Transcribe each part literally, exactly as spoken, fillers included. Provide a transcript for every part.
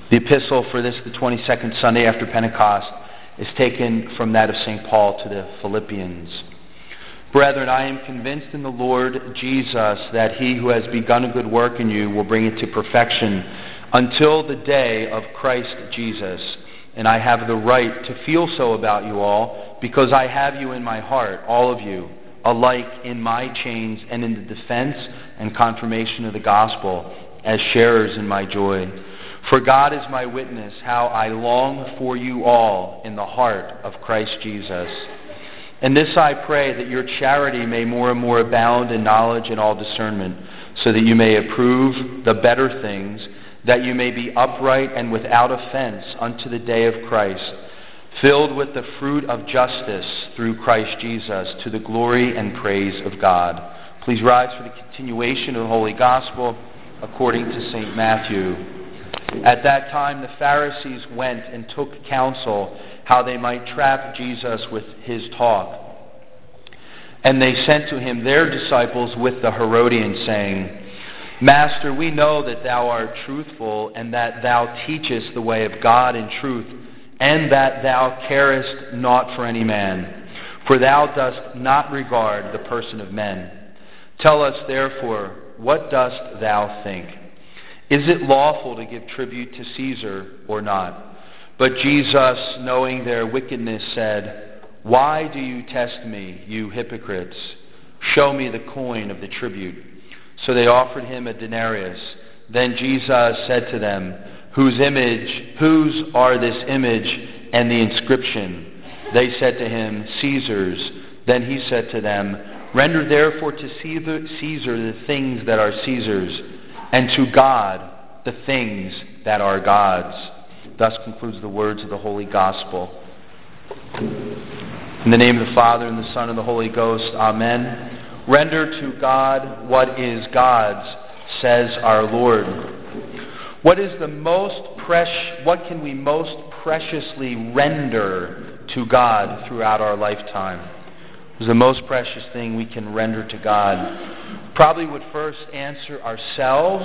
The epistle for this, the twenty-second Sunday after Pentecost, is taken from that of Saint Paul to the Philippians. Brethren, I am convinced in the Lord Jesus that he who has begun a good work in you will bring it to perfection until the day of Christ Jesus. And I have the right to feel so about you all, because I have you in my heart, all of you, alike in my chains and in the defense and confirmation of the gospel, as sharers in my joy. For God is my witness, how I long for you all in the heart of Christ Jesus. And this I pray, that your charity may more and more abound in knowledge and all discernment, so that you may approve the better things, that you may be upright and without offense unto the day of Christ, filled with the fruit of justice through Christ Jesus, to the glory and praise of God. Please rise for the continuation of the Holy Gospel according to Saint Matthew. At that time the Pharisees went and took counsel how they might trap Jesus with his talk. And they sent to him their disciples with the Herodians, saying, Master, we know that thou art truthful, and that thou teachest the way of God in truth, and that thou carest not for any man, for thou dost not regard the person of men. Tell us therefore, what dost thou think? Is it lawful to give tribute to Caesar or not? But Jesus, knowing their wickedness, said, Why do you test me, you hypocrites? Show me the coin of the tribute. So they offered him a denarius. Then Jesus said to them, Whose image, whose are this image and the inscription? They said to him, Caesar's. Then he said to them, Render therefore to Caesar, Caesar the things that are Caesar's, and to God the things that are God's. Thus concludes the words of the Holy Gospel. In the name of the Father, and the Son, and the Holy Ghost, Amen. Render to God what is God's, says our Lord. What is the most precious, what can we most preciously render to God throughout our lifetime? What is the most precious thing we can render to God? Probably would first answer ourselves.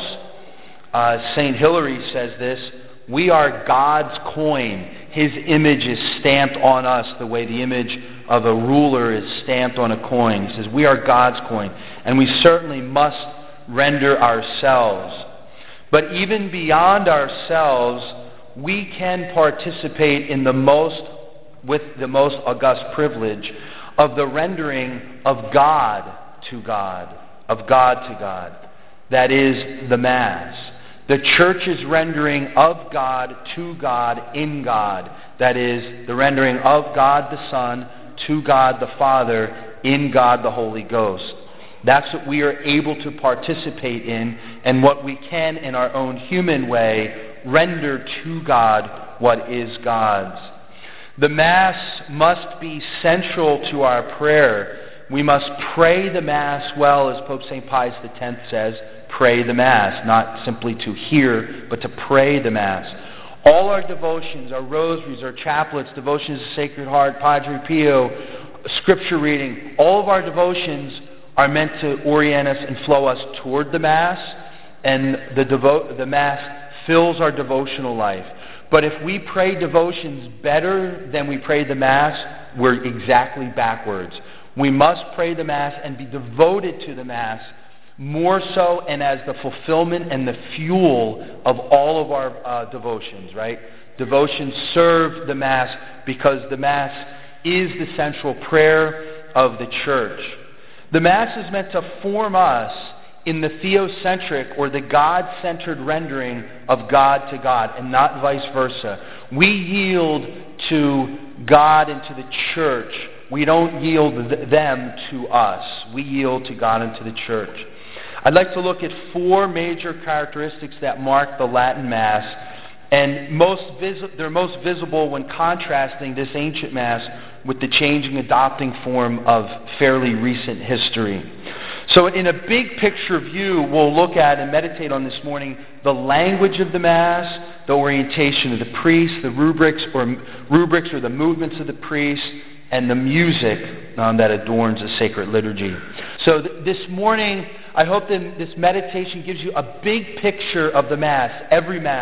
Uh, Saint Hilary says this, we are God's coin. His image is stamped on us the way the image of a ruler is stamped on a coin. He says we are God's coin, and we certainly must render ourselves. But even beyond ourselves, we can participate in the most, with the most august privilege of the rendering of God to God, of God to God. That is the Mass. The Church's rendering of God to God in God. That is the rendering of God the Son to God the Father in God the Holy Ghost. That's what we are able to participate in, and what we can in our own human way render to God what is God's. The Mass must be central to our prayer. We must pray the Mass well, as Pope Saint Pius the tenth says, pray the Mass, not simply to hear, but to pray the Mass. All our devotions, our rosaries, our chaplets, devotions to Sacred Heart, Padre Pio, scripture reading, all of our devotions are meant to orient us and flow us toward the Mass, and the, devo- the Mass fills our devotional life. But if we pray devotions better than we pray the Mass, we're exactly backwards. We must pray the Mass and be devoted to the Mass more so and as the fulfillment and the fuel of all of our uh, devotions, right? Devotions serve the Mass because the Mass is the central prayer of the Church. The Mass is meant to form us in the theocentric or the God-centered rendering of God to God, and not vice versa. We yield to God and to the Church. We don't yield th- them to us. We yield to God and to the Church. I'd like to look at four major characteristics that mark the Latin Mass, and most vis- they're most visible when contrasting this ancient Mass with the changing, adopting form of fairly recent history. So in a big picture view, we'll look at and meditate on this morning the language of the Mass, the orientation of the priest, the rubrics or rubrics or the movements of the priest, and the music um, that adorns the sacred liturgy. So th- this morning, I hope that this meditation gives you a big picture of the Mass, every Mass,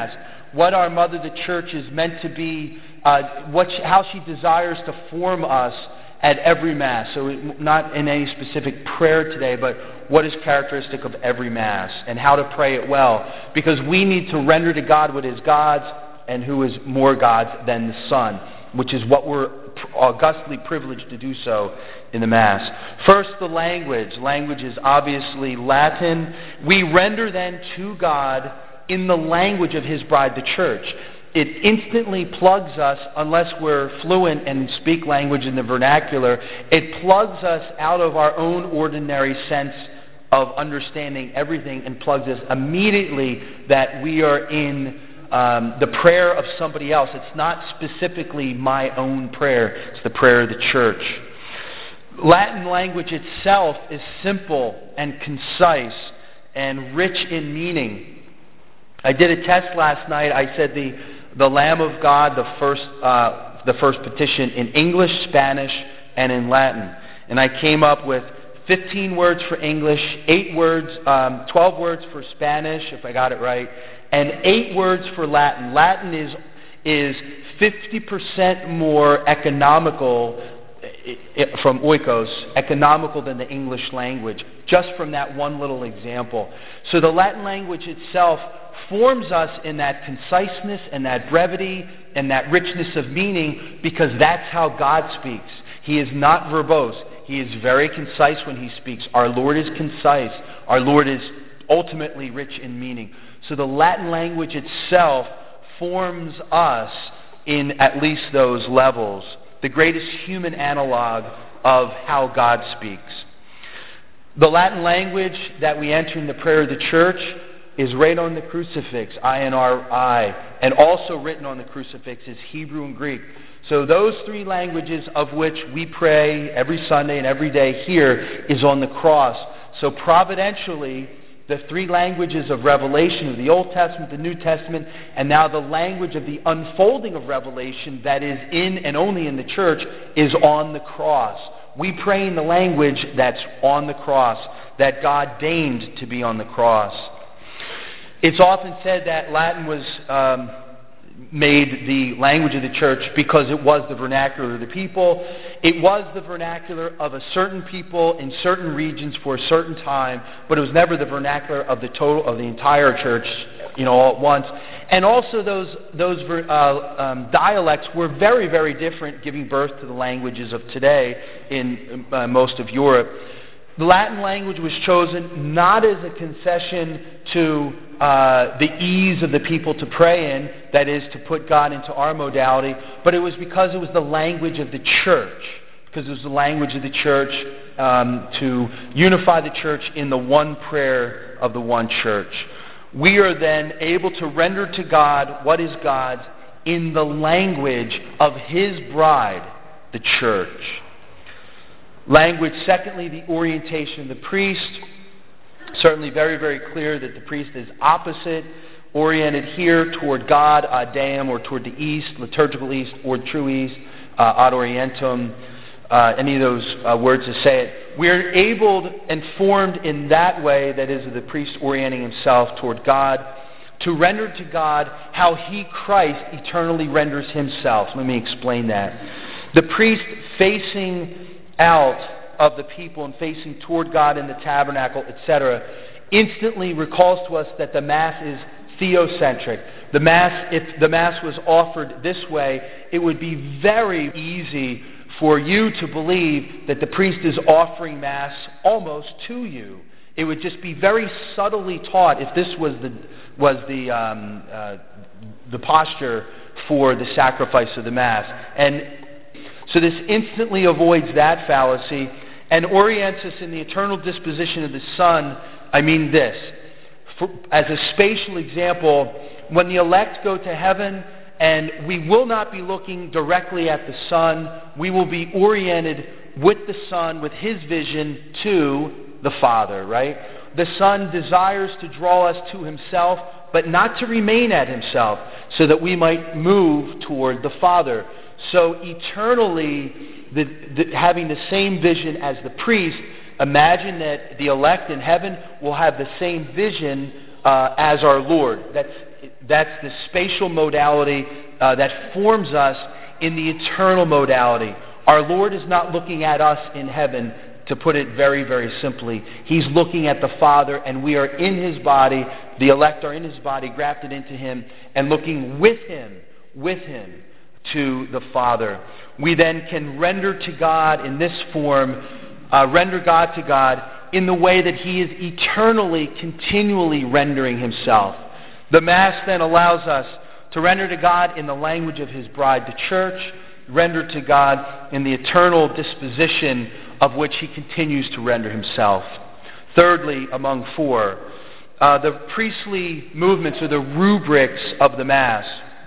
what our Mother the Church is meant to be, uh, what she, how she desires to form us at every Mass. So it, not in any specific prayer today, but what is characteristic of every Mass and how to pray it well. Because we need to render to God what is God's and who is more God's than the Son, which is what we're augustly privileged to do so in the Mass. First, the language. Language is obviously Latin. We render then to God in the language of His bride, the Church. It instantly plugs us, unless we're fluent and speak language in the vernacular, it plugs us out of our own ordinary sense of understanding everything and plugs us immediately that we are in um, the prayer of somebody else. It's not specifically my own prayer. It's the prayer of the Church. Latin language itself is simple and concise and rich in meaning. I did a test last night. I said the the Lamb of God, the first uh, the first petition in English, Spanish, and in Latin, and I came up with fifteen words for English, eight words, um, twelve words for Spanish, if I got it right, and eight words for Latin. Latin is is fifty percent more economical from oikos, economical than the English language, just from that one little example. So the Latin language itself forms us in that conciseness and that brevity and that richness of meaning, because that's how God speaks. He is not verbose. He is very concise when He speaks. Our Lord is concise. Our Lord is ultimately rich in meaning. So the Latin language itself forms us in at least those levels, the greatest human analog of how God speaks. The Latin language that we enter in the prayer of the Church is right on the crucifix, I N R I, and also written on the crucifix is Hebrew and Greek. So those three languages of which we pray every Sunday and every day here is on the cross. So providentially, the three languages of revelation of the Old Testament, the New Testament, and now the language of the unfolding of revelation that is in and only in the Church is on the cross. We pray in the language that's on the cross, that God deigned to be on the cross. It's often said that Latin was um, made the language of the Church because it was the vernacular of the people. It was the vernacular of a certain people in certain regions for a certain time, but it was never the vernacular of the total of the entire Church, you know, all at once. And also those those uh, um, dialects were very, very different, giving birth to the languages of today in uh, most of Europe. The Latin language was chosen not as a concession to uh, the ease of the people to pray in, that is, to put God into our modality, but it was because it was the language of the Church, because it was the language of the Church um, to unify the Church in the one prayer of the one Church. We are then able to render to God what is God's in the language of His bride, the Church. Language, secondly, the orientation of the priest. Certainly very, very clear that the priest is opposite, oriented here toward God, ad Deum, or toward the east, liturgical east, or true east, uh, ad orientem, uh, any of those uh, words to say it. We are able and formed in that way, that is, the priest orienting himself toward God, to render to God how He, Christ, eternally renders Himself. Let me explain that. The priest facing out of the people and facing toward God in the tabernacle, et cetera, instantly recalls to us that the Mass is theocentric. The Mass, if the Mass was offered this way, it would be very easy for you to believe that the priest is offering Mass almost to you. It would just be very subtly taught if this was the was the um, uh, the posture for the sacrifice of the Mass. And so this instantly avoids that fallacy and orients us in the eternal disposition of the Son. I mean this. For, as a spatial example, when the elect go to heaven, and we will not be looking directly at the Son, we will be oriented with the Son, with His vision to the Father, right? The Son desires to draw us to Himself, but not to remain at Himself, so that we might move toward the Father. So eternally, the, the, having the same vision as the priest, imagine that the elect in heaven will have the same vision uh, as our Lord. That's, That's the spatial modality uh, that forms us in the eternal modality. Our Lord is not looking at us in heaven, to put it very, very simply. He's looking at the Father, and we are in His body. The elect are in His body, grafted into Him, and looking with Him, with Him to the Father. We then can render to God in this form, uh, render God to God in the way that He is eternally, continually rendering Himself. The Mass then allows us to render to God in the language of His bride, the church, render to God in the eternal disposition of which He continues to render Himself. Thirdly, among four, uh, the priestly movements or the rubrics of the Mass.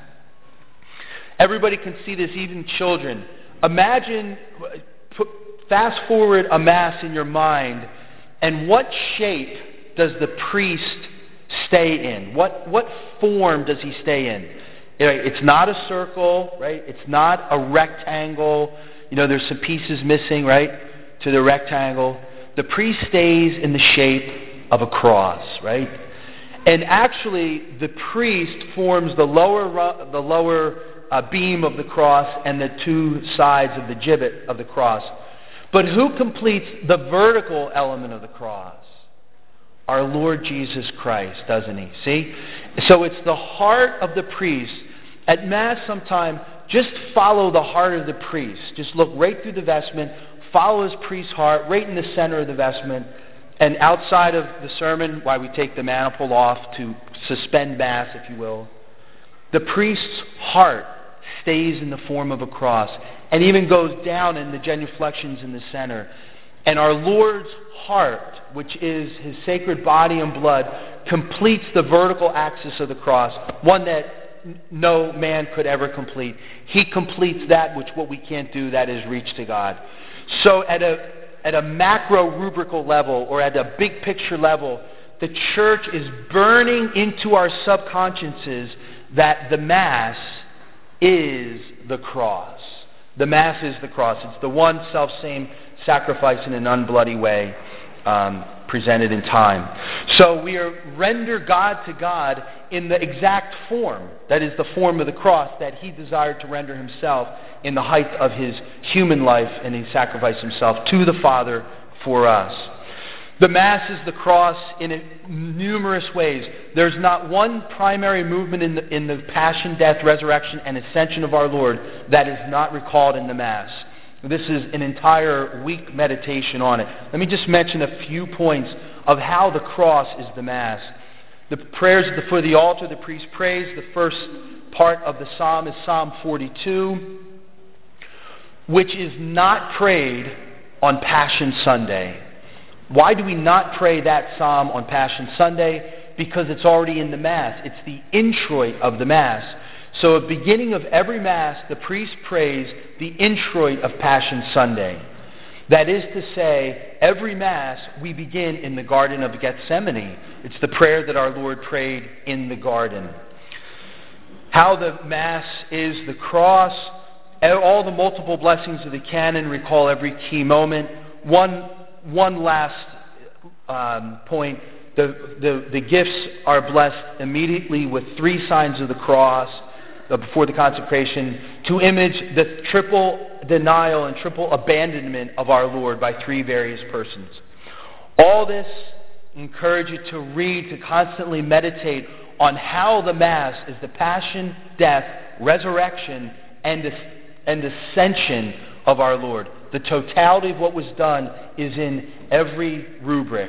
Everybody can see this, even children. Imagine, put, fast forward a Mass in your mind, and what shape does the priest stay in? What, what form does he stay in? It's not a circle, right? It's not a rectangle. You know, there's some pieces missing, right, to the rectangle. The priest stays in the shape of a cross, right? And actually, the priest forms the lower, the lower uh, beam of the cross and the two sides of the gibbet of the cross. But who completes the vertical element of the cross? Our Lord Jesus Christ, doesn't He? See? So it's the heart of the priest. At Mass sometime, just follow the heart of the priest. Just look right through the vestment, follow his priest's heart, right in the center of the vestment. And outside of the sermon, why we take the maniple off to suspend Mass, if you will, the priest's heart stays in the form of a cross and even goes down in the genuflections in the center. And our Lord's heart, which is His sacred body and blood, completes the vertical axis of the cross, one that no man could ever complete. He completes that which what we can't do, that is reach to God. So at a, at a macro rubrical level, or at a big picture level, the church is burning into our subconsciences that the Mass is the cross. The Mass is the cross. It's the one self-same sacrifice in an unbloody way um, presented in time. So we are render God to God in the exact form, that is the form of the cross that He desired to render Himself in the height of His human life, and He sacrificed Himself to the Father for us. The Mass is the cross in numerous ways. There's not one primary movement in the, in the passion, death, resurrection, and ascension of our Lord that is not recalled in the Mass. This is an entire week meditation on it. Let me just mention a few points of how the cross is the Mass. The prayers at the foot of the altar, the priest prays. The first part of the psalm is Psalm forty-two, which is not prayed on Passion Sunday. Why do we not pray that psalm on Passion Sunday? Because it's already in the Mass. It's the introit of the Mass. So at the beginning of every Mass, the priest prays the introit of Passion Sunday. That is to say, every Mass we begin in the Garden of Gethsemane. It's the prayer that our Lord prayed in the garden. How the Mass is the cross. All the multiple blessings of the canon recall every key moment. One One last um, point, the, the, the gifts are blessed immediately with three signs of the cross uh, before the consecration to image the triple denial and triple abandonment of our Lord by three various persons. All this encourage you to read, to constantly meditate on how the Mass is the passion, death, resurrection, and, and ascension of our Lord. The totality of what was done is in every rubric.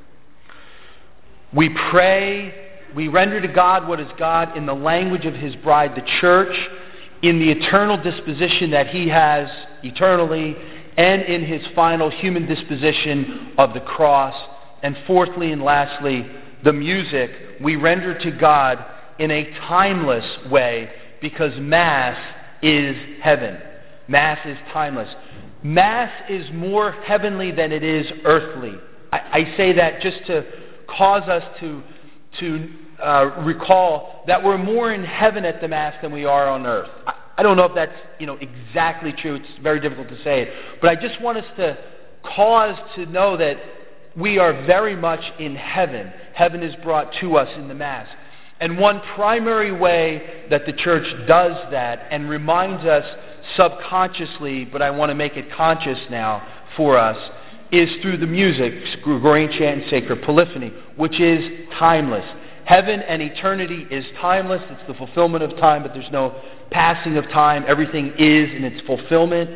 We pray, we render to God what is God in the language of His bride, the church, in the eternal disposition that He has eternally, and in His final human disposition of the cross. And fourthly and lastly, the music we render to God in a timeless way, because Mass is heaven. Mass is timeless. Mass is more heavenly than it is earthly. I, I say that just to cause us to, to uh, recall that we're more in heaven at the Mass than we are on earth. I, I don't know if that's you know exactly true. It's very difficult to say it. But I just want us to cause to know that we are very much in heaven. Heaven is brought to us in the Mass. And one primary way that the church does that and reminds us subconsciously, but I want to make it conscious now for us, is through the music, Gregorian chant and sacred polyphony, which is timeless. Heaven and eternity is timeless. It's the fulfillment of time, but there's no passing of time. Everything is in its fulfillment.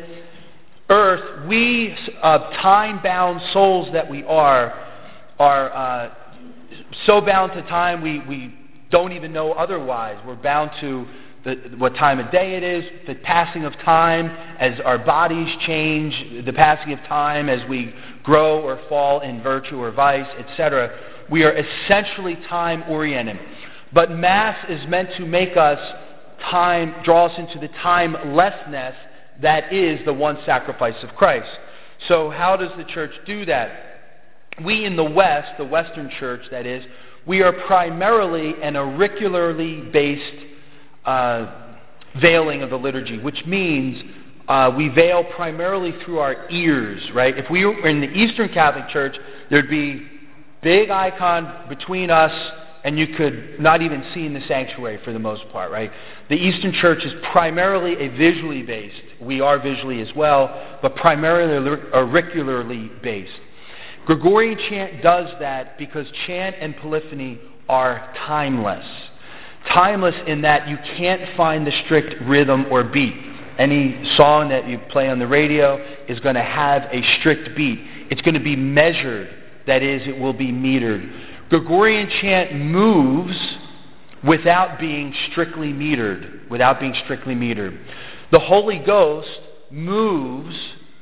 Earth, we, uh, time-bound souls that we are, are uh, so bound to time we, we don't even know otherwise. We're bound to the, what time of day it is, the passing of time as our bodies change, the passing of time as we grow or fall in virtue or vice, et cetera. We are essentially time-oriented. But Mass is meant to make us time, draw us into the timelessness that is the one sacrifice of Christ. So how does the church do that? We in the West, the Western church that is, we are primarily an auricularly based uh, veiling of the liturgy, which means uh, we veil primarily through our ears, right? If we were in the Eastern Catholic Church, there'd be big icon between us, and you could not even see in the sanctuary for the most part, right? The Eastern Church is primarily a visually based. We are visually as well, but primarily auricularly based. Gregorian chant does that because chant and polyphony are timeless. Timeless in that you can't find the strict rhythm or beat. Any song that you play on the radio is going to have a strict beat. It's going to be measured. That is, it will be metered. Gregorian chant moves without being strictly metered. Without being strictly metered. The Holy Ghost moves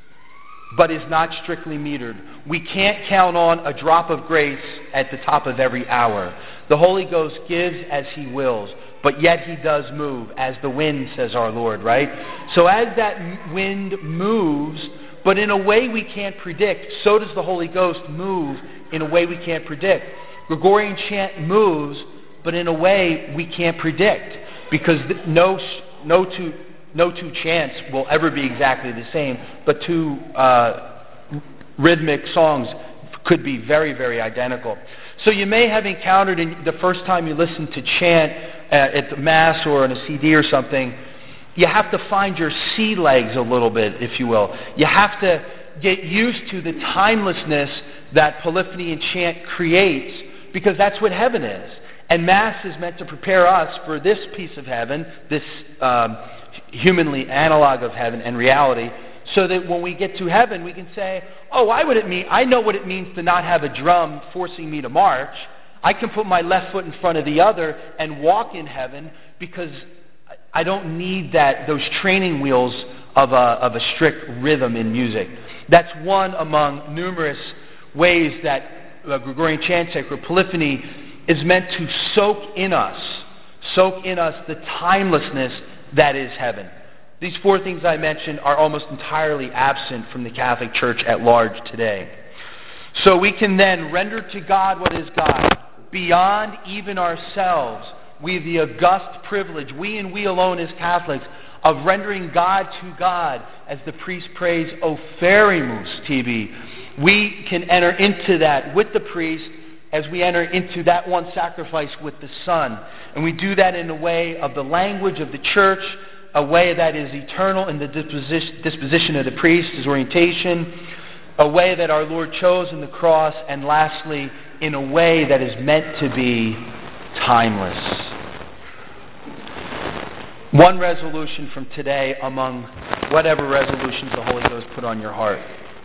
but is not strictly metered. We can't count on a drop of grace at the top of every hour. The Holy Ghost gives as He wills, but yet He does move, as the wind, says our Lord, right? So as that wind moves, but in a way we can't predict, so does the Holy Ghost move in a way we can't predict. Gregorian chant moves, but in a way we can't predict, because no, no two... No two chants will ever be exactly the same, but two uh, rhythmic songs could be very, very identical. So you may have encountered in the first time you listen to chant uh, at the Mass or on a C D or something, you have to find your sea legs a little bit, if you will. You have to get used to the timelessness that polyphony and chant creates, because that's what heaven is. And Mass is meant to prepare us for this piece of heaven, this um, humanly analog of heaven and reality, so that when we get to heaven, we can say, oh, I, would it mean, I know what it means to not have a drum forcing me to march. I can put my left foot in front of the other and walk in heaven, because I don't need that those training wheels of a, of a strict rhythm in music. That's one among numerous ways that uh, Gregorian chant, sacred polyphony, is meant to soak in us, soak in us the timelessness that is heaven. These four things I mentioned are almost entirely absent from the Catholic Church at large today. So we can then render to God what is God. Beyond even ourselves, we have the august privilege, we and we alone as Catholics, of rendering God to God, as the priest prays, Oferimus tibi. We can enter into that with the priest as we enter into that one sacrifice with the Son. And we do that in a way of the language of the Church, a way that is eternal in the disposition, disposition of the priest, his orientation, a way that our Lord chose in the cross, and lastly, in a way that is meant to be timeless. One resolution from today among whatever resolutions the Holy Ghost put on your heart.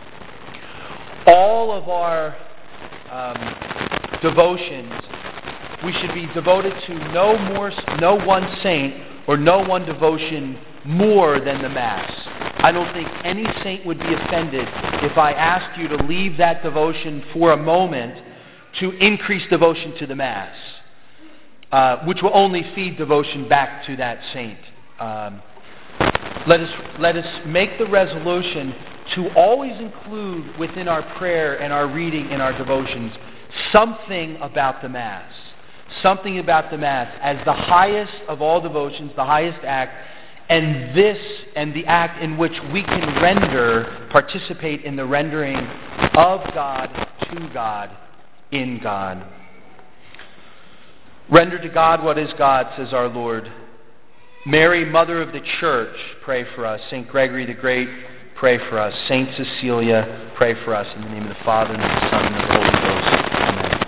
All of our um, devotions, we should be devoted to no more, no one saint or no one devotion more than the Mass. I don't think any saint would be offended if I asked you to leave that devotion for a moment to increase devotion to the Mass, uh, which will only feed devotion back to that saint. Um, let us let us make the resolution to always include within our prayer and our reading and our devotions something about the Mass. Something about the Mass as the highest of all devotions, the highest act, and this and the act in which we can render, participate in the rendering of God to God in God. Render to God what is God, says our Lord. Mary, Mother of the Church, pray for us. Saint Gregory the Great, pray for us. Saint Cecilia, pray for us. In the name of the Father, and of the Son, and of the Holy Ghost.